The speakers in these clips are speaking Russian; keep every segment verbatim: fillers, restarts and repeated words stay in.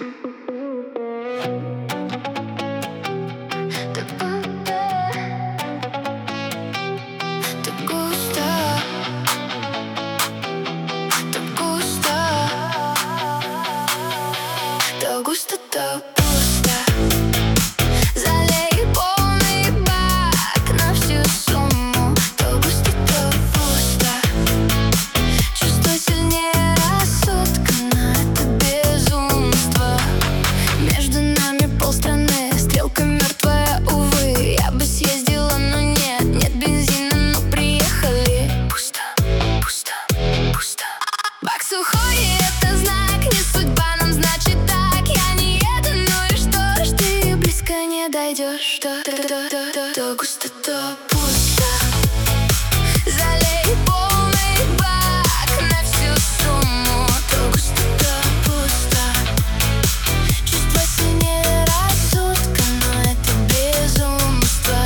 То густо, то пусто. Залей полный бак на всю сумму. То густо, то пусто. Чувство сильнее рассудка, но это безумство. Между нами полстраны, стрелка мертвая, увы. Я бы съездила, но нет, нет бензина, но приехали. Пусто, пусто, пусто. Бак сухой, и это знак, не судьба нам, значит так. Я не еду, ну и что ж, ты близко не дойдешь. То, то, то, то, то, то густо, то пусто. Залей полный бак на всю сумму. То густо, то пусто. Чувство сильнее рассудка, но это безумство.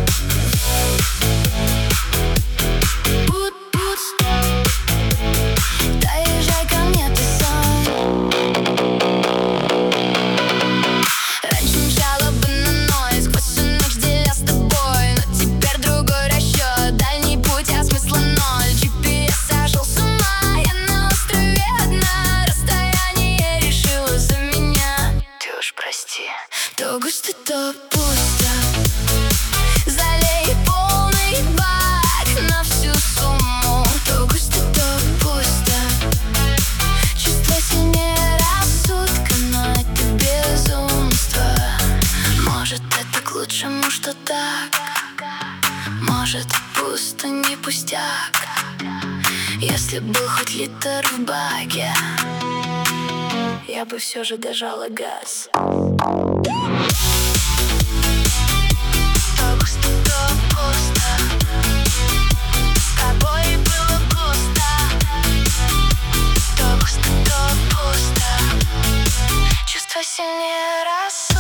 Пут, пусто. Доезжай ко мне, ты сам. Раньше мчала бы на ноль, сквозь всю ночь деля с тобой. Но теперь другой расчет, дальний путь, а смысла ноль. джи пи эс сошел с ума, я на острове одна. Расстояние решила за меня, ты уж прости. То густо, то пусто. Залей полный бак на всю сумму. То густо, то пусто. Чувство сильнее рассудка, но это безумство. Может, это к лучшему, что так. Может, пусто не пустяк. Если был хоть литр в баке, я бы все же дожала газ. То густо, то пусто. С тобой было густо. То густо, то пусто. Чувство сильнее раз.